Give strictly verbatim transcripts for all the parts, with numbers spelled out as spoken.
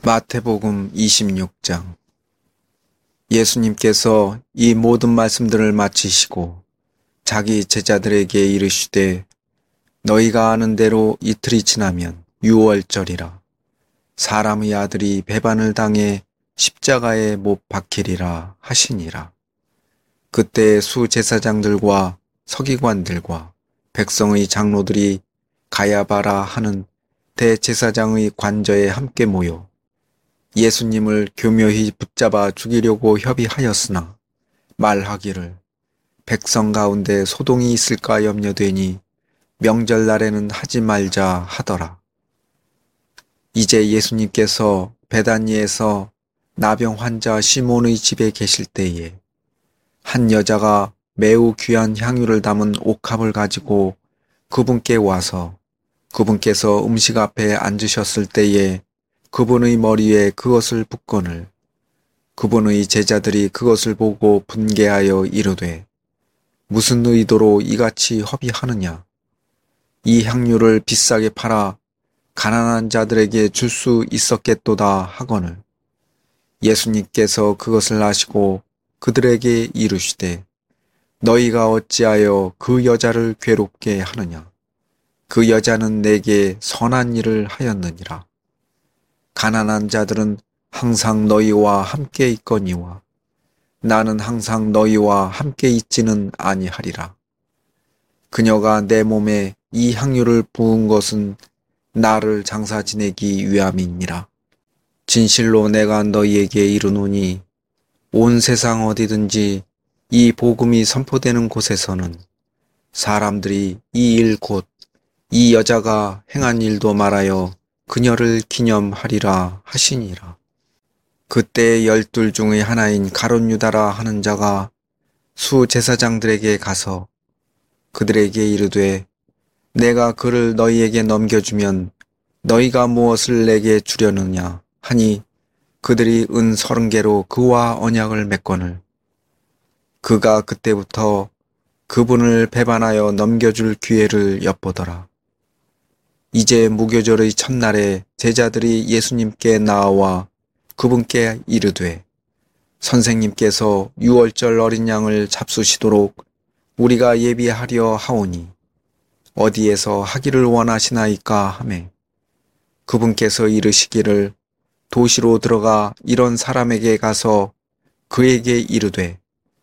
마태복음 이십육 장. 예수님께서 이 모든 말씀들을 마치시고 자기 제자들에게 이르시되 너희가 아는 대로 이틀이 지나면 유월절이라. 사람의 아들이 배반을 당해 십자가에 못 박히리라 하시니라. 그때 수제사장들과 서기관들과 백성의 장로들이 가야바라 하는 대제사장의 관저에 함께 모여 예수님을 교묘히 붙잡아 죽이려고 협의하였으나 말하기를 백성 가운데 소동이 있을까 염려되니 명절날에는 하지 말자 하더라. 이제 예수님께서 베다니에서 나병 환자 시몬의 집에 계실 때에 한 여자가 매우 귀한 향유를 담은 옥합을 가지고 그분께 와서 그분께서 음식 앞에 앉으셨을 때에 그분의 머리에 그것을 붓거늘 그분의 제자들이 그것을 보고 분개하여 이르되 무슨 의도로 이같이 허비하느냐. 이 향유를 비싸게 팔아 가난한 자들에게 줄 수 있었겠도다 하거늘 예수님께서 그것을 아시고 그들에게 이르시되 너희가 어찌하여 그 여자를 괴롭게 하느냐. 그 여자는 내게 선한 일을 하였느니라. 가난한 자들은 항상 너희와 함께 있거니와 나는 항상 너희와 함께 있지는 아니하리라. 그녀가 내 몸에 이 향유를 부은 것은 나를 장사 지내기 위함이니라. 진실로 내가 너희에게 이르노니 온 세상 어디든지 이 복음이 선포되는 곳에서는 사람들이 이 일 곧 이 여자가 행한 일도 말하여 그녀를 기념하리라 하시니라. 그때 열둘 중의 하나인 가룟 유다라 하는 자가 수제사장들에게 가서 그들에게 이르되 내가 그를 너희에게 넘겨주면 너희가 무엇을 내게 주려느냐 하니 그들이 은 서른 개로 그와 언약을 맺거늘 그가 그때부터 그분을 배반하여 넘겨줄 기회를 엿보더라. 이제 무교절의 첫날에 제자들이 예수님께 나와 그분께 이르되 선생님께서 유월절 어린 양을 잡수시도록 우리가 예비하려 하오니 어디에서 하기를 원하시나이까 하매 그분께서 이르시기를 도시로 들어가 이런 사람에게 가서 그에게 이르되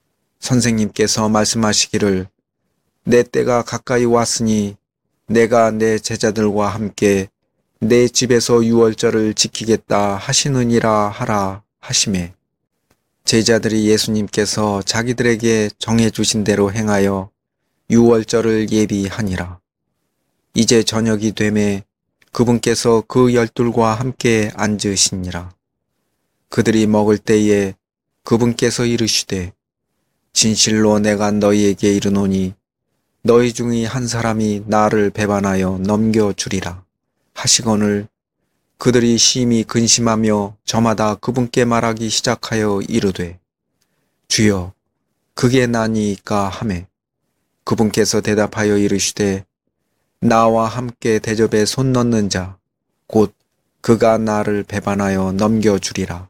선생님께서 말씀하시기를 내 때가 가까이 왔으니 내가 내 제자들과 함께 내 집에서 유월절을 지키겠다 하시느니라 하라 하시매 제자들이 예수님께서 자기들에게 정해주신 대로 행하여 유월절을 예비하니라. 이제 저녁이 되매 그분께서 그 열둘과 함께 앉으시니라. 그들이 먹을 때에 그분께서 이르시되 진실로 내가 너희에게 이르노니 너희 중의 한 사람이 나를 배반하여 넘겨주리라 하시거늘 그들이 심히 근심하며 저마다 그분께 말하기 시작하여 이르되 주여 그게 나니이까 하매 그분께서 대답하여 이르시되 나와 함께 대접에 손 넣는 자 곧 그가 나를 배반하여 넘겨주리라.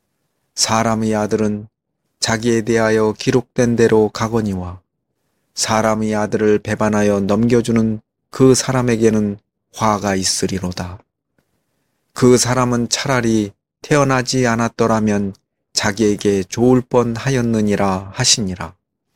사람의 아들은 자기에 대하여 기록된 대로 가거니와 사람의 아들을 배반하여 넘겨주는 그 사람에게는 화가 있으리로다. 그 사람은 차라리 태어나지 않았더라면 자기에게 좋을 뻔하였느니라 하시니라.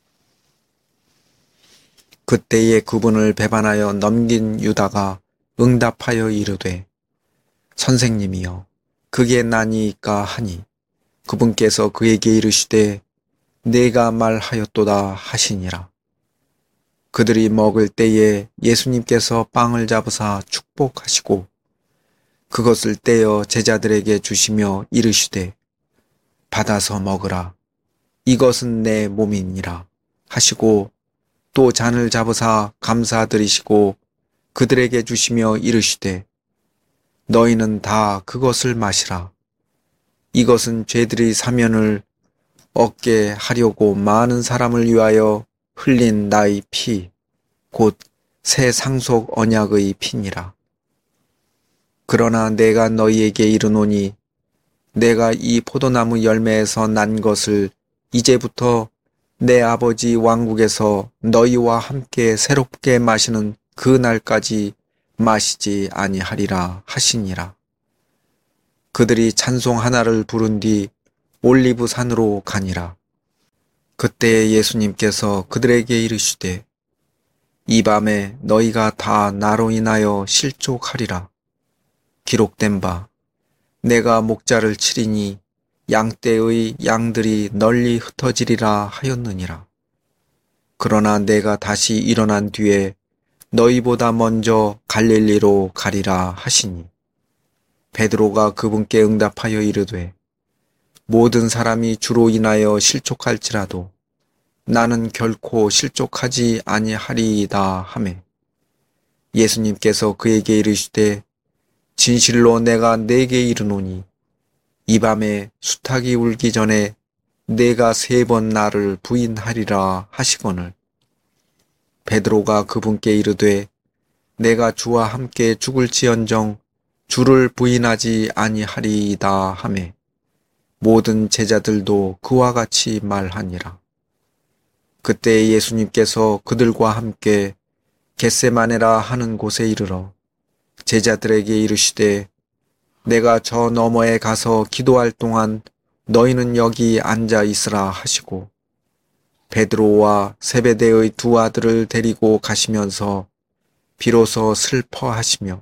그때에 그분을 배반하여 넘긴 유다가 응답하여 이르되 선생님이여 그게 나니이까 하니 그분께서 그에게 이르시되 내가 말하였도다 하시니라. 그들이 먹을 때에 예수님께서 빵을 잡으사 축복하시고 그것을 떼어 제자들에게 주시며 이르시되 받아서 먹으라. 이것은 내 몸이니라 하시고 또 잔을 잡으사 감사드리시고 그들에게 주시며 이르시되 너희는 다 그것을 마시라. 이것은 죄들의 사면을 얻게 하려고 많은 사람을 위하여 흘린 나의 피, 곧 새 상속 언약의 피니라. 그러나 내가 너희에게 이르노니 내가 이 포도나무 열매에서 난 것을 이제부터 내 아버지 왕국에서 너희와 함께 새롭게 마시는 그 날까지 마시지 아니하리라 하시니라. 그들이 찬송 하나를 부른 뒤 올리브 산으로 가니라. 그때 예수님께서 그들에게 이르시되 이 밤에 너희가 다 나로 인하여 실족하리라. 기록된 바 내가 목자를 치리니 양떼의 양들이 널리 흩어지리라 하였느니라. 그러나 내가 다시 일어난 뒤에 너희보다 먼저 갈릴리로 가리라 하시니 베드로가 그분께 응답하여 이르되 모든 사람이 주로 인하여 실족할지라도 나는 결코 실족하지 아니하리이다 하매 예수님께서 그에게 이르시되 진실로 내가 네게 이르노니 이 밤에 수탉이 울기 전에 내가 세 번 나를 부인하리라 하시거늘 베드로가 그분께 이르되 내가 주와 함께 죽을지언정 주를 부인하지 아니하리이다 하매 모든 제자들도 그와 같이 말하니라. 그때 예수님께서 그들과 함께 겟세마네라 하는 곳에 이르러 제자들에게 이르시되 내가 저 너머에 가서 기도할 동안 너희는 여기 앉아 있으라 하시고 베드로와 세베대의 두 아들을 데리고 가시면서 비로소 슬퍼하시며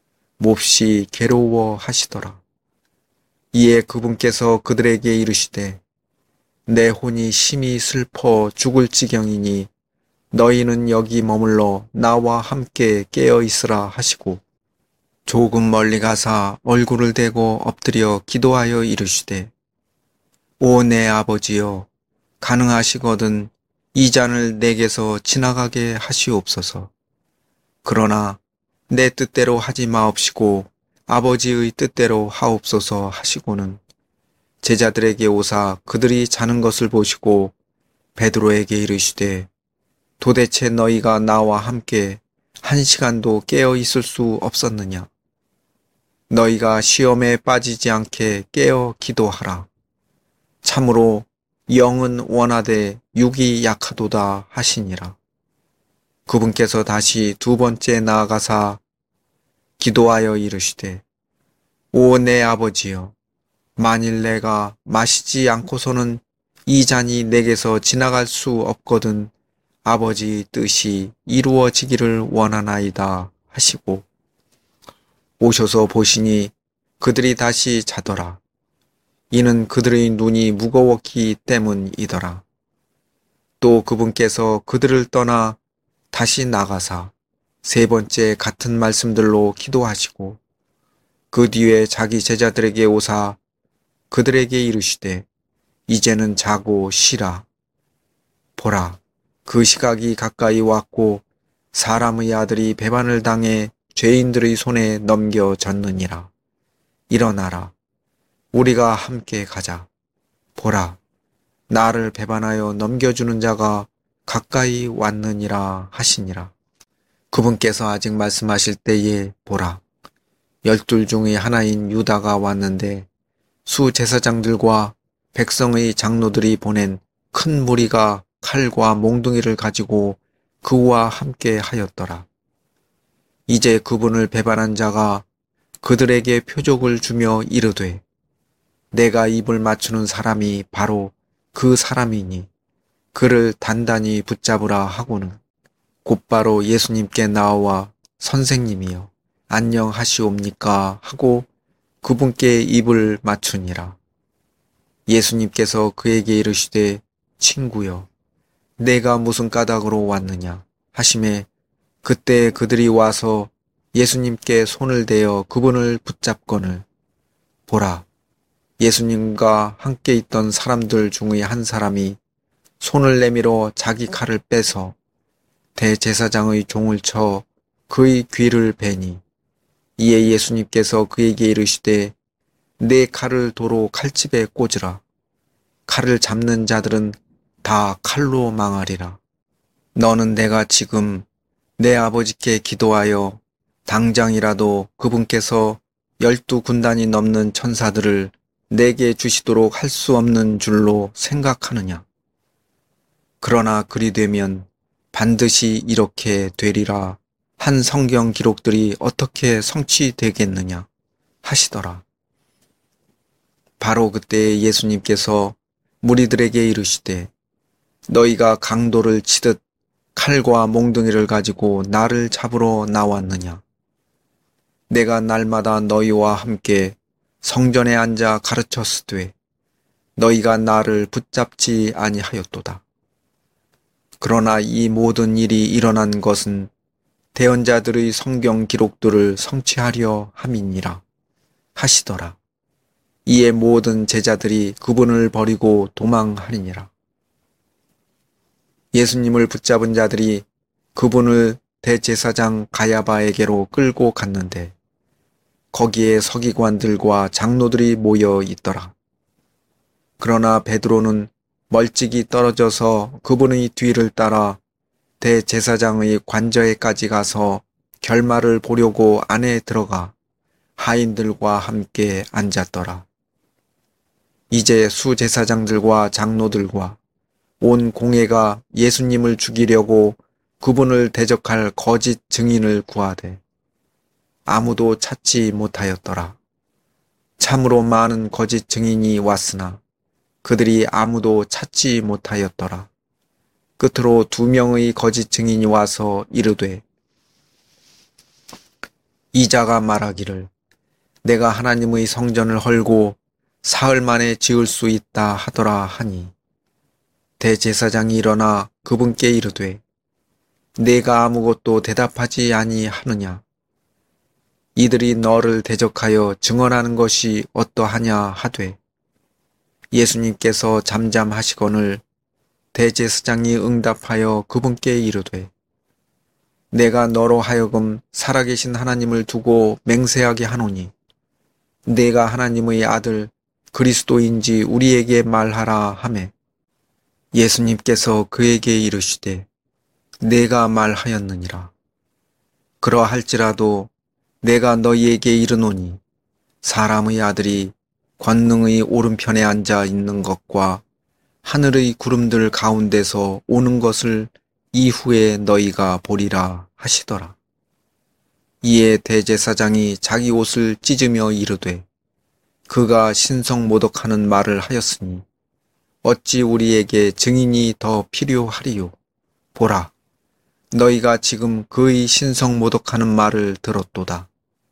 몹시 괴로워하시더라. 이에 그분께서 그들에게 이르시되 내 혼이 심히 슬퍼 죽을 지경이니 너희는 여기 머물러 나와 함께 깨어 있으라 하시고 조금 멀리 가사 얼굴을 대고 엎드려 기도하여 이르시되 오 내 아버지여 가능하시거든 이 잔을 내게서 지나가게 하시옵소서. 그러나 내 뜻대로 하지 마옵시고 아버지의 뜻대로 하옵소서 하시고는 제자들에게 오사 그들이 자는 것을 보시고 베드로에게 이르시되 도대체 너희가 나와 함께 한 시간도 깨어 있을 수 없었느냐? 너희가 시험에 빠지지 않게 깨어 기도하라. 참으로 영은 원하되 육이 약하도다 하시니라. 그분께서 다시 두 번째 나아가사 기도하여 이르시되 오 내 아버지여 만일 내가 마시지 않고서는 이 잔이 내게서 지나갈 수 없거든 아버지 뜻이 이루어지기를 원하나이다 하시고 오셔서 보시니 그들이 다시 자더라. 이는 그들의 눈이 무거웠기 때문이더라. 또 그분께서 그들을 떠나 다시 나가사 세 번째 같은 말씀들로 기도하시고 그 뒤에 자기 제자들에게 오사 그들에게 이르시되 이제는 자고 쉬라. 보라, 그 시각이 가까이 왔고 사람의 아들이 배반을 당해 죄인들의 손에 넘겨졌느니라. 일어나라. 우리가 함께 가자. 보라, 나를 배반하여 넘겨주는 자가 가까이 왔느니라 하시니라. 그분께서 아직 말씀하실 때에 보라, 열둘 중의 하나인 유다가 왔는데 수제사장들과 백성의 장로들이 보낸 큰 무리가 칼과 몽둥이를 가지고 그와 함께 하였더라. 이제 그분을 배반한 자가 그들에게 표적을 주며 이르되 내가 입을 맞추는 사람이 바로 그 사람이니 그를 단단히 붙잡으라 하고는 곧바로 예수님께 나와 선생님이여 안녕하시옵니까 하고 그분께 입을 맞추니라. 예수님께서 그에게 이르시되 친구여 내가 무슨 까닭으로 왔느냐 하시매 그때 그들이 와서 예수님께 손을 대어 그분을 붙잡거늘 보라, 예수님과 함께 있던 사람들 중의 한 사람이 손을 내밀어 자기 칼을 빼서 대제사장의 종을 쳐 그의 귀를 베니 이에 예수님께서 그에게 이르시되 내 칼을 도로 칼집에 꽂으라. 칼을 잡는 자들은 다 칼로 망하리라. 너는 내가 지금 내 아버지께 기도하여 당장이라도 그분께서 열두 군단이 넘는 천사들을 내게 주시도록 할 수 없는 줄로 생각하느냐? 그러나 그리 되면 반드시 이렇게 되리라 한 성경 기록들이 어떻게 성취되겠느냐 하시더라. 바로 그때 예수님께서 무리들에게 이르시되 너희가 강도를 치듯 칼과 몽둥이를 가지고 나를 잡으러 나왔느냐? 내가 날마다 너희와 함께 성전에 앉아 가르쳤으되 너희가 나를 붙잡지 아니하였도다. 그러나 이 모든 일이 일어난 것은 대언자들의 성경 기록들을 성취하려 함이니라 하시더라. 이에 모든 제자들이 그분을 버리고 도망하니라. 예수님을 붙잡은 자들이 그분을 대제사장 가야바에게로 끌고 갔는데 거기에 서기관들과 장로들이 모여 있더라. 그러나 베드로는 멀찍이 떨어져서 그분의 뒤를 따라 대제사장의 관저에까지 가서 결말을 보려고 안에 들어가 하인들과 함께 앉았더라. 이제 수제사장들과 장로들과 온 공회가 예수님을 죽이려고 그분을 대적할 거짓 증인을 구하되 아무도 찾지 못하였더라. 참으로 많은 거짓 증인이 왔으나 그들이 아무도 찾지 못하였더라. 끝으로 두 명의 거짓 증인이 와서 이르되 이자가 말하기를 내가 하나님의 성전을 헐고 사흘 만에 지을 수 있다 하더라 하니 대제사장이 일어나 그분께 이르되 내가 아무것도 대답하지 아니하느냐? 이들이 너를 대적하여 증언하는 것이 어떠하냐 하되 예수님께서 잠잠하시거늘 대제사장이 응답하여 그분께 이르되 내가 너로 하여금 살아계신 하나님을 두고 맹세하게 하노니 내가 하나님의 아들 그리스도인지 우리에게 말하라 하매 예수님께서 그에게 이르시되 내가 말하였느니라. 그러할지라도 내가 너희에게 이르노니 사람의 아들이 권능의 오른편에 앉아 있는 것과 하늘의 구름들 가운데서 오는 것을 이후에 너희가 보리라 하시더라. 이에 대제사장이 자기 옷을 찢으며 이르되 그가 신성모독하는 말을 하였으니 어찌 우리에게 증인이 더 필요하리요? 보라, 너희가 지금 그의 신성모독하는 말을 들었도다.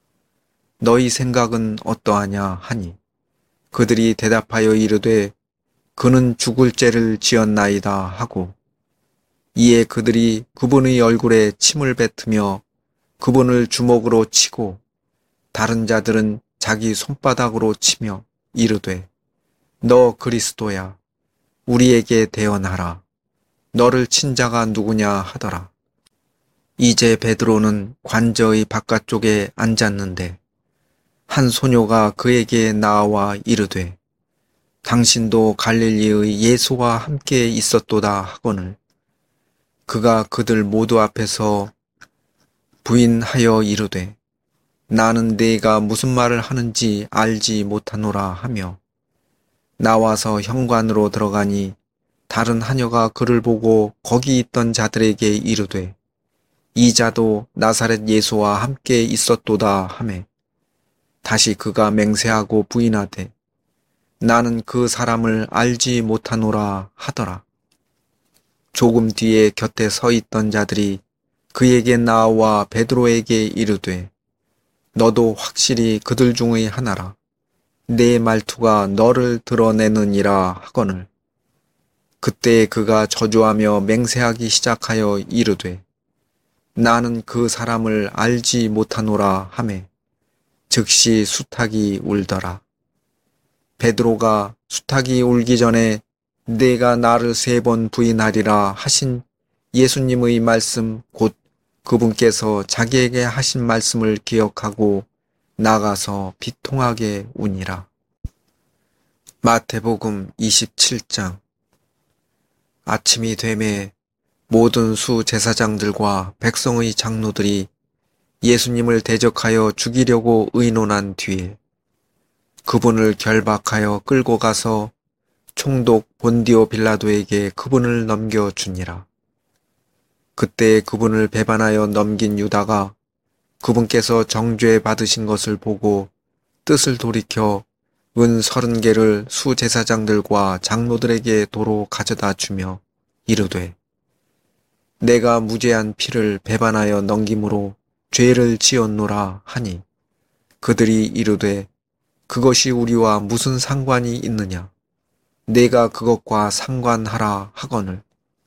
너희 생각은 어떠하냐 하니 그들이 대답하여 이르되 그는 죽을 죄를 지었나이다 하고 이에 그들이 그분의 얼굴에 침을 뱉으며 그분을 주먹으로 치고 다른 자들은 자기 손바닥으로 치며 이르되 너 그리스도야 우리에게 대언하라. 너를 친 자가 누구냐 하더라. 이제 베드로는 관저의 바깥쪽에 앉았는데 한 소녀가 그에게 나와 이르되 당신도 갈릴리의 예수와 함께 있었도다 하거늘 그가 그들 모두 앞에서 부인하여 이르되 나는 네가 무슨 말을 하는지 알지 못하노라 하며 나와서 현관으로 들어가니 다른 하녀가 그를 보고 거기 있던 자들에게 이르되 이 자도 나사렛 예수와 함께 있었도다 하매 다시 그가 맹세하고 부인하되 나는 그 사람을 알지 못하노라 하더라. 조금 뒤에 곁에 서 있던 자들이 그에게 나와 베드로에게 이르되 너도 확실히 그들 중의 하나라. 내 말투가 너를 드러내느니라 하거늘 그때 그가 저주하며 맹세하기 시작하여 이르되 나는 그 사람을 알지 못하노라 하매 즉시 수탉이 울더라. 베드로가 수탉이 울기 전에 내가 나를 세 번 부인하리라 하신 예수님의 말씀 곧 그분께서 자기에게 하신 말씀을 기억하고 나가서 비통하게 우니라. 마태복음 이십칠 장. 아침이 되매 모든 수제사장들과 백성의 장로들이 예수님을 대적하여 죽이려고 의논한 뒤에 그분을 결박하여 끌고 가서 총독 본디오 빌라도에게 그분을 넘겨주니라. 그때 그분을 배반하여 넘긴 유다가 그분께서 정죄 받으신 것을 보고 뜻을 돌이켜 은 서른 개를 수제사장들과 장로들에게 도로 가져다 주며 이르되 내가 무죄한 피를 배반하여 넘김으로 죄를 지었노라 하니 그들이 이르되 그것이 우리와 무슨 상관이 있느냐 내가 그것과 상관하라 하거늘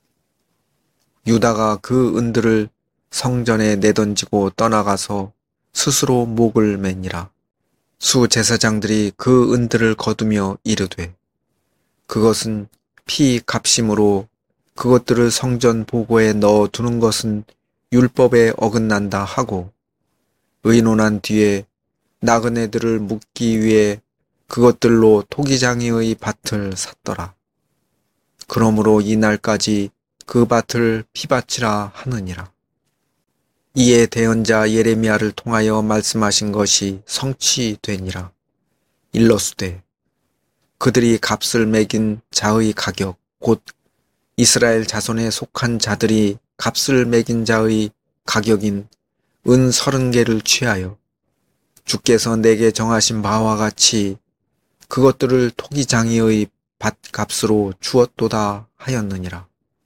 유다가 그 은들을 성전에 내던지고 떠나가서 스스로 목을 매니라. 수제사장들이 그 은들을 거두며 이르되 그것은 피 값심으로 그것들을 성전 보고에 넣어 두는 것은 율법에 어긋난다 하고 의논한 뒤에 나그네들을 묻기 위해 그것들로 토기장이의 밭을 샀더라. 그러므로 이날까지 그 밭을 피밭이라 하느니라. 이에 대언자 예레미야를 통하여 말씀하신 것이 성취되니라. 일러스되 그들이 값을 매긴 자의 가격 곧 이스라엘 자손에 속한 자들이 값을 매긴 자의 가격인 은 서른 개를 취하여 주께서 내게 정하신 바와 같이 그것들을 토기장이의 밭값으로 주었도다 하였느니라.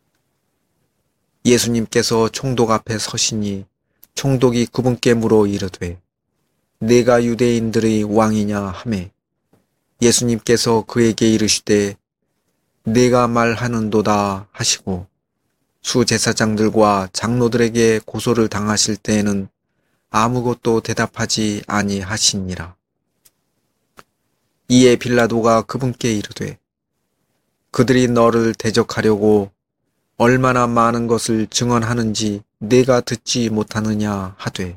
예수님께서 총독 앞에 서시니 총독이 그분께 물어 이르되 내가 유대인들의 왕이냐 하매 예수님께서 그에게 이르시되 내가 말하는도다 하시고 수제사장들과 장로들에게 고소를 당하실 때에는 아무것도 대답하지 아니하시니라. 이에 빌라도가 그분께 이르되 그들이 너를 대적하려고 얼마나 많은 것을 증언하는지 내가 듣지 못하느냐 하되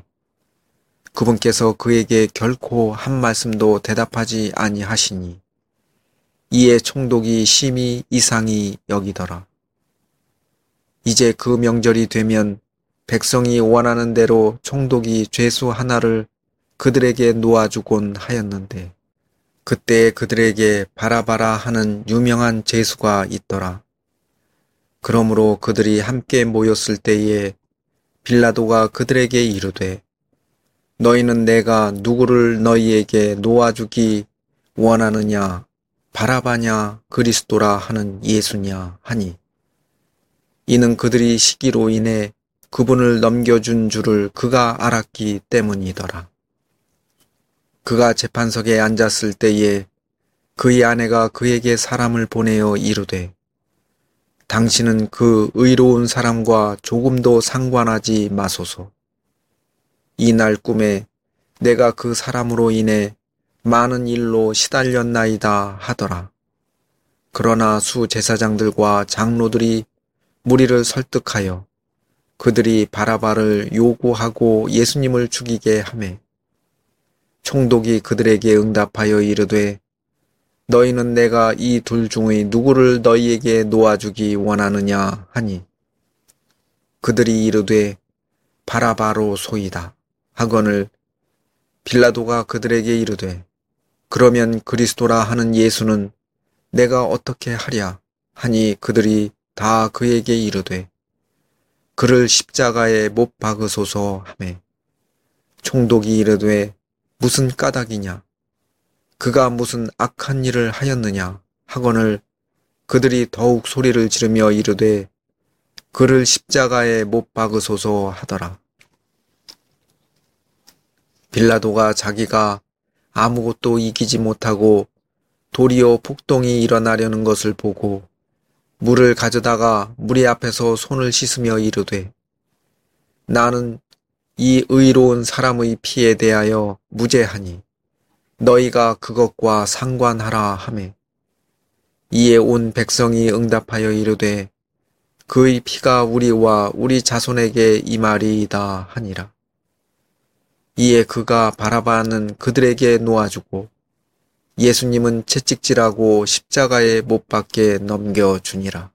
그분께서 그에게 결코 한 말씀도 대답하지 아니하시니 이에 총독이 심히 이상히 여기더라. 이제 그 명절이 되면 백성이 원하는 대로 총독이 죄수 하나를 그들에게 놓아주곤 하였는데 그때 그들에게 바라바라 하는 유명한 죄수가 있더라. 그러므로 그들이 함께 모였을 때에 빌라도가 그들에게 이르되 너희는 내가 누구를 너희에게 놓아주기 원하느냐 바라바냐 그리스도라 하는 예수냐 하니 이는 그들이 시기로 인해 그분을 넘겨준 줄을 그가 알았기 때문이더라. 그가 재판석에 앉았을 때에 그의 아내가 그에게 사람을 보내어 이르되 당신은 그 의로운 사람과 조금도 상관하지 마소서. 이날 꿈에 내가 그 사람으로 인해 많은 일로 시달렸나이다 하더라. 그러나 수제사장들과 장로들이 무리를 설득하여 그들이 바라바를 요구하고 예수님을 죽이게 하매 총독이 그들에게 응답하여 이르되 너희는 내가 이 둘 중의 누구를 너희에게 놓아주기 원하느냐 하니 그들이 이르되 바라바로 소이다 하거늘 빌라도가 그들에게 이르되 그러면 그리스도라 하는 예수는 내가 어떻게 하랴 하니 그들이 다 그에게 이르되 그를 십자가에 못 박으소서 하매 총독이 이르되 무슨 까닭이냐 그가 무슨 악한 일을 하였느냐 하거늘 그들이 더욱 소리를 지르며 이르되 그를 십자가에 못 박으소서 하더라. 빌라도가 자기가 아무것도 이기지 못하고 도리어 폭동이 일어나려는 것을 보고 물을 가져다가 무리 앞에서 손을 씻으며 이르되 나는 이 의로운 사람의 피에 대하여 무죄하니 너희가 그것과 상관하라 하매 이에 온 백성이 응답하여 이르되 그의 피가 우리와 우리 자손에게 임하리이다 하니라. 이에 그가 바라바는 그들에게 놓아주고 예수님은 채찍질하고 십자가에 못 박게 넘겨주니라.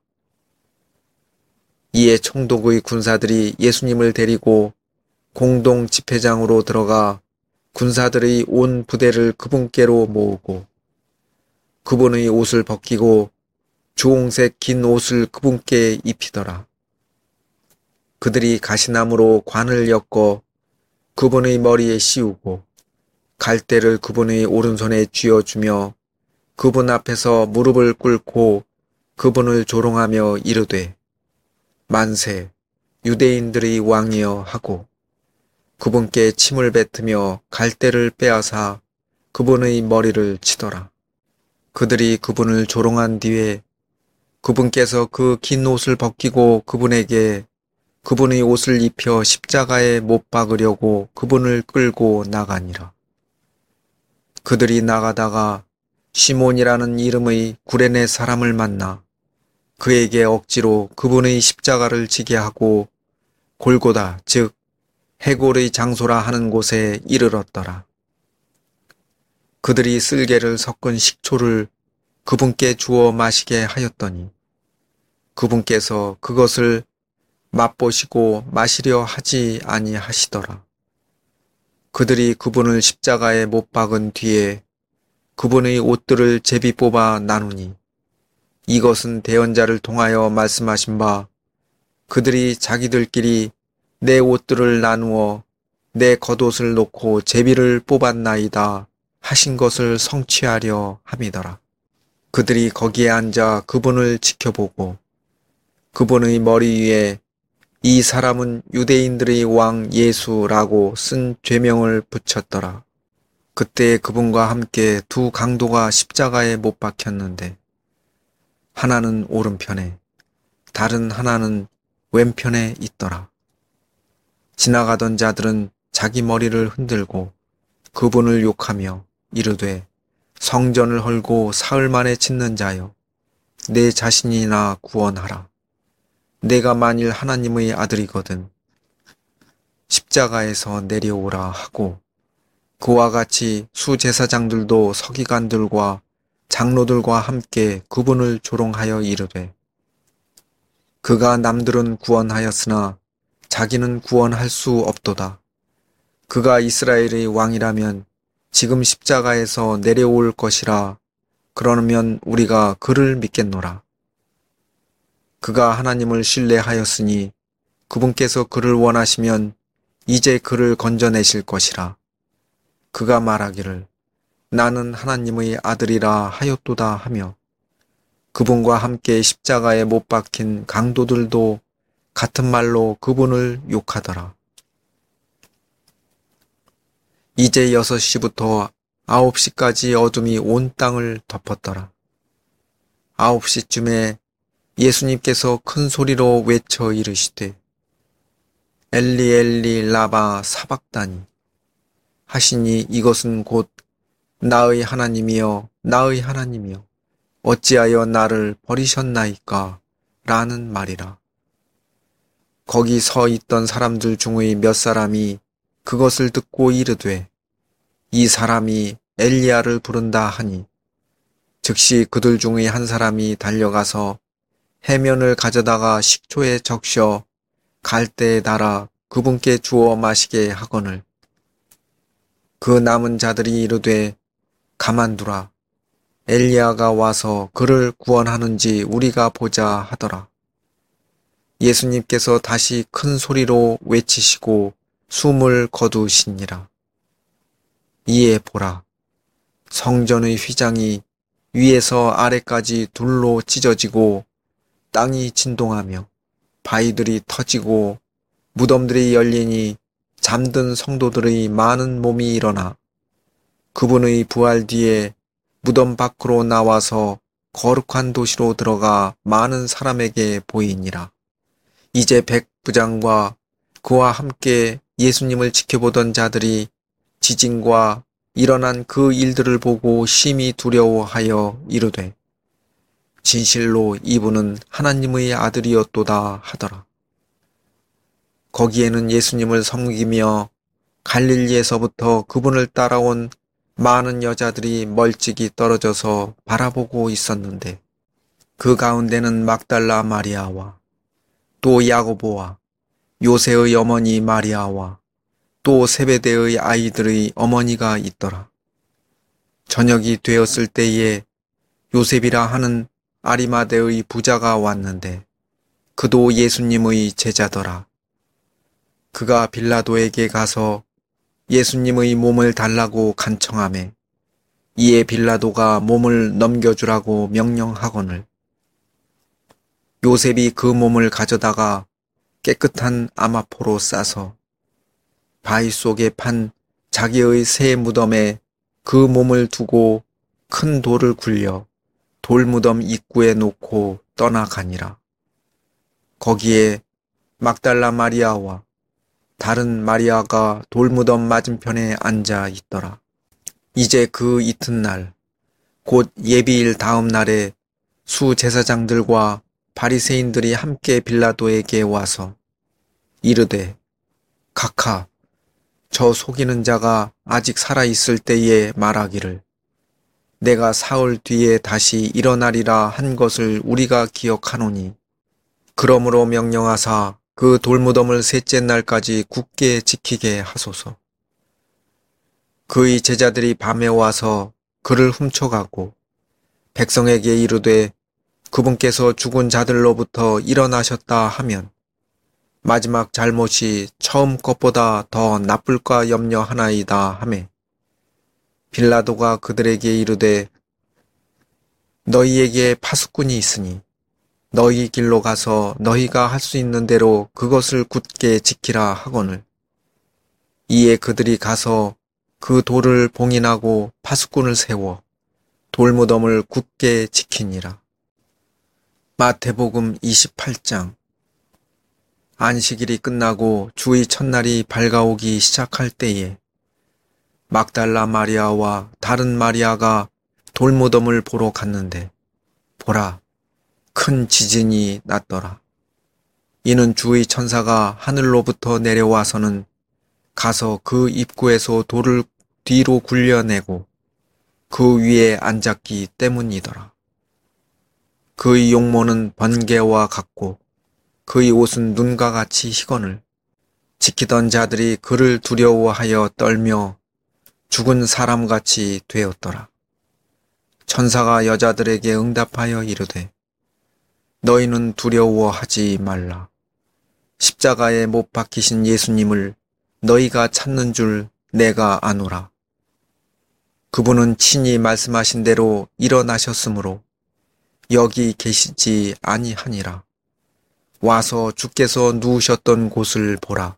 이에 총독의 군사들이 예수님을 데리고 공동 집회장으로 들어가 군사들의 온 부대를 그분께로 모으고 그분의 옷을 벗기고 주홍색 긴 옷을 그분께 입히더라. 그들이 가시나무로 관을 엮어 그분의 머리에 씌우고 갈대를 그분의 오른손에 쥐어주며 그분 앞에서 무릎을 꿇고 그분을 조롱하며 이르되 만세 유대인들의 왕이여 하고 그분께 침을 뱉으며 갈대를 빼앗아 그분의 머리를 치더라. 그들이 그분을 조롱한 뒤에 그분께서 그 긴 옷을 벗기고 그분에게 그분의 옷을 입혀 십자가에 못 박으려고 그분을 끌고 나가니라. 그들이 나가다가 시몬이라는 이름의 구레네 사람을 만나 그에게 억지로 그분의 십자가를 지게 하고 골고다 즉 해골의 장소라 하는 곳에 이르렀더라. 그들이 쓸개를 섞은 식초를 그분께 주어 마시게 하였더니 그분께서 그것을 맛보시고 마시려 하지 아니하시더라. 그들이 그분을 십자가에 못 박은 뒤에 그분의 옷들을 제비 뽑아 나누니 이것은 대언자를 통하여 말씀하신 바 그들이 자기들끼리 내 옷들을 나누어 내 겉옷을 놓고 제비를 뽑았나이다 하신 것을 성취하려 함이더라. 그들이 거기에 앉아 그분을 지켜보고 그분의 머리 위에 이 사람은 유대인들의 왕 예수라고 쓴 죄명을 붙였더라. 그때 그분과 함께 두 강도가 십자가에 못 박혔는데 하나는 오른편에 다른 하나는 왼편에 있더라. 지나가던 자들은 자기 머리를 흔들고 그분을 욕하며 이르되 성전을 헐고 사흘 만에 짓는 자여 내 자신이나 구원하라. 내가 만일 하나님의 아들이거든 십자가에서 내려오라 하고 그와 같이 수제사장들도 서기관들과 장로들과 함께 그분을 조롱하여 이르되 그가 남들은 구원하였으나 자기는 구원할 수 없도다. 그가 이스라엘의 왕이라면 지금 십자가에서 내려올 것이라. 그러면 우리가 그를 믿겠노라. 그가 하나님을 신뢰하였으니 그분께서 그를 원하시면 이제 그를 건져내실 것이라. 그가 말하기를 나는 하나님의 아들이라 하였도다 하며 그분과 함께 십자가에 못 박힌 강도들도 같은 말로 그분을 욕하더라. 이제 여섯 시부터 아홉 시까지 어둠이 온 땅을 덮었더라. 아홉 시쯤에 예수님께서 큰 소리로 외쳐 이르시되 엘리 엘리 라바 사박다니 하시니 이것은 곧 나의 하나님이여 나의 하나님이여 어찌하여 나를 버리셨나이까 라는 말이라. 거기 서 있던 사람들 중의 몇 사람이 그것을 듣고 이르되 이 사람이 엘리야를 부른다 하니 즉시 그들 중의 한 사람이 달려가서 해면을 가져다가 식초에 적셔 갈대에 달아 그분께 주어 마시게 하거늘 그 남은 자들이 이르되 가만두라 엘리야가 와서 그를 구원하는지 우리가 보자 하더라. 예수님께서 다시 큰 소리로 외치시고 숨을 거두시니라. 이에 보라 성전의 휘장이 위에서 아래까지 둘로 찢어지고 땅이 진동하며 바위들이 터지고 무덤들이 열리니 잠든 성도들의 많은 몸이 일어나 그분의 부활 뒤에 무덤 밖으로 나와서 거룩한 도시로 들어가 많은 사람에게 보이니라. 이제 백부장과 그와 함께 예수님을 지켜보던 자들이 지진과 일어난 그 일들을 보고 심히 두려워하여 이르되 진실로 이분은 하나님의 아들이었도다 하더라. 거기에는 예수님을 섬기며 갈릴리에서부터 그분을 따라온 많은 여자들이 멀찍이 떨어져서 바라보고 있었는데 그 가운데는 막달라 마리아와 또 야고보와 요새의 어머니 마리아와 또 세베대의 아이들의 어머니가 있더라. 저녁이 되었을 때에 요셉이라 하는 아리마대의 부자가 왔는데 그도 예수님의 제자더라. 그가 빌라도에게 가서 예수님의 몸을 달라고 간청하매 이에 빌라도가 몸을 넘겨주라고 명령하거늘 요셉이 그 몸을 가져다가 깨끗한 아마포로 싸서 바위 속에 판 자기의 새 무덤에 그 몸을 두고 큰 돌을 굴려 돌무덤 입구에 놓고 떠나가니라. 거기에 막달라 마리아와 다른 마리아가 돌무덤 맞은편에 앉아 있더라. 이제 그 이튿날 곧 예비일 다음 날에 수제사장들과 바리새인들이 함께 빌라도에게 와서 이르되 각하 저 속이는 자가 아직 살아있을 때에 말하기를 내가 사흘 뒤에 다시 일어나리라 한 것을 우리가 기억하노니 그러므로 명령하사 그 돌무덤을 셋째 날까지 굳게 지키게 하소서. 그의 제자들이 밤에 와서 그를 훔쳐가고 백성에게 이르되 그분께서 죽은 자들로부터 일어나셨다 하면 마지막 잘못이 처음 것보다 더 나쁠까 염려하나이다 하매 빌라도가 그들에게 이르되 너희에게 파수꾼이 있으니 너희 길로 가서 너희가 할 수 있는 대로 그것을 굳게 지키라 하거늘 이에 그들이 가서 그 돌을 봉인하고 파수꾼을 세워 돌무덤을 굳게 지키니라. 마태복음 이십팔 장. 안식일이 끝나고 주의 첫날이 밝아오기 시작할 때에 막달라 마리아와 다른 마리아가 돌무덤을 보러 갔는데 보라 큰 지진이 났더라. 이는 주의 천사가 하늘로부터 내려와서는 가서 그 입구에서 돌을 뒤로 굴려내고 그 위에 앉았기 때문이더라. 그의 용모는 번개와 같고 그의 옷은 눈과 같이 희거늘 지키던 자들이 그를 두려워하여 떨며 죽은 사람같이 되었더라. 천사가 여자들에게 응답하여 이르되 너희는 두려워하지 말라. 십자가에 못 박히신 예수님을 너희가 찾는 줄 내가 아노라. 그분은 친히 말씀하신 대로 일어나셨으므로 여기 계시지 아니하니라. 와서 주께서 누우셨던 곳을 보라.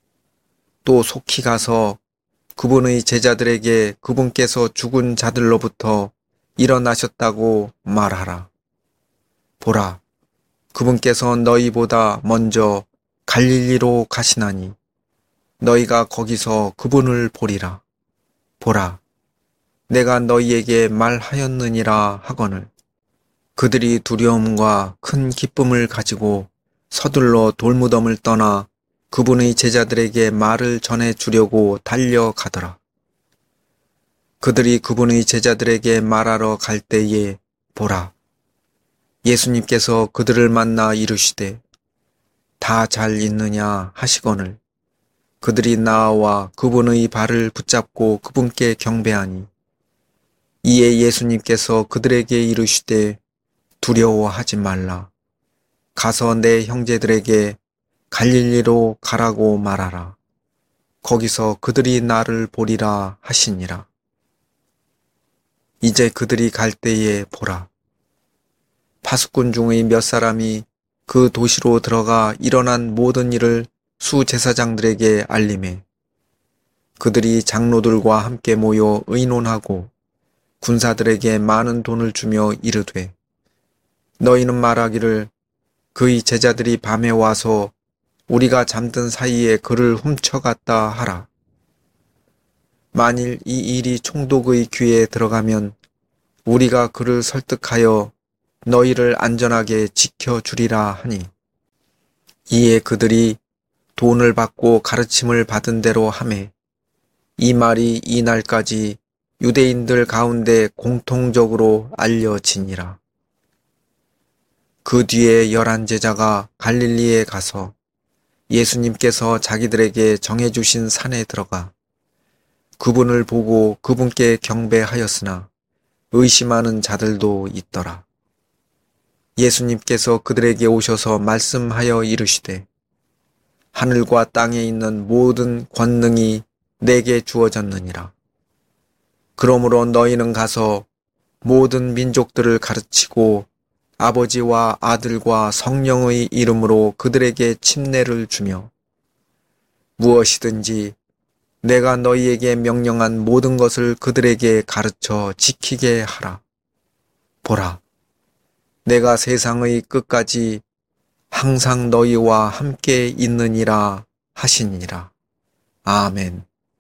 또 속히 가서 그분의 제자들에게 그분께서 죽은 자들로부터 일어나셨다고 말하라. 보라, 그분께서 너희보다 먼저 갈릴리로 가시나니 너희가 거기서 그분을 보리라. 보라, 내가 너희에게 말하였느니라 하거늘 그들이 두려움과 큰 기쁨을 가지고 서둘러 돌무덤을 떠나 그분의 제자들에게 말을 전해 주려고 달려가더라. 그들이 그분의 제자들에게 말하러 갈 때에 보라, 예수님께서 그들을 만나 이르시되 다 잘 있느냐 하시거늘 그들이 나와 그분의 발을 붙잡고 그분께 경배하니 이에 예수님께서 그들에게 이르시되 두려워하지 말라. 가서 내 형제들에게 갈릴리로 가라고 말하라. 거기서 그들이 나를 보리라 하시니라. 이제 그들이 갈 때에 보라. 파수꾼 중의 몇 사람이 그 도시로 들어가 일어난 모든 일을 수제사장들에게 알림해 그들이 장로들과 함께 모여 의논하고 군사들에게 많은 돈을 주며 이르되 너희는 말하기를 그의 제자들이 밤에 와서 우리가 잠든 사이에 그를 훔쳐갔다 하라. 만일 이 일이 총독의 귀에 들어가면 우리가 그를 설득하여 너희를 안전하게 지켜주리라 하니 이에 그들이 돈을 받고 가르침을 받은 대로 하매 이 말이 이 날까지 유대인들 가운데 공통적으로 알려지니라. 그 뒤에 열한 제자가 갈릴리에 가서 예수님께서 자기들에게 정해주신 산에 들어가 그분을 보고 그분께 경배하였으나 의심하는 자들도 있더라. 예수님께서 그들에게 오셔서 말씀하여 이르시되 하늘과 땅에 있는 모든 권능이 내게 주어졌느니라. 그러므로 너희는 가서 모든 민족들을 가르치고 아버지와 아들과 성령의 이름으로 그들에게 침례를 주며 무엇이든지 내가 너희에게 명령한 모든 것을 그들에게 가르쳐 지키게 하라. 보라, 내가 세상의 끝까지 항상 너희와 함께 있느니라 하시니라. 아멘.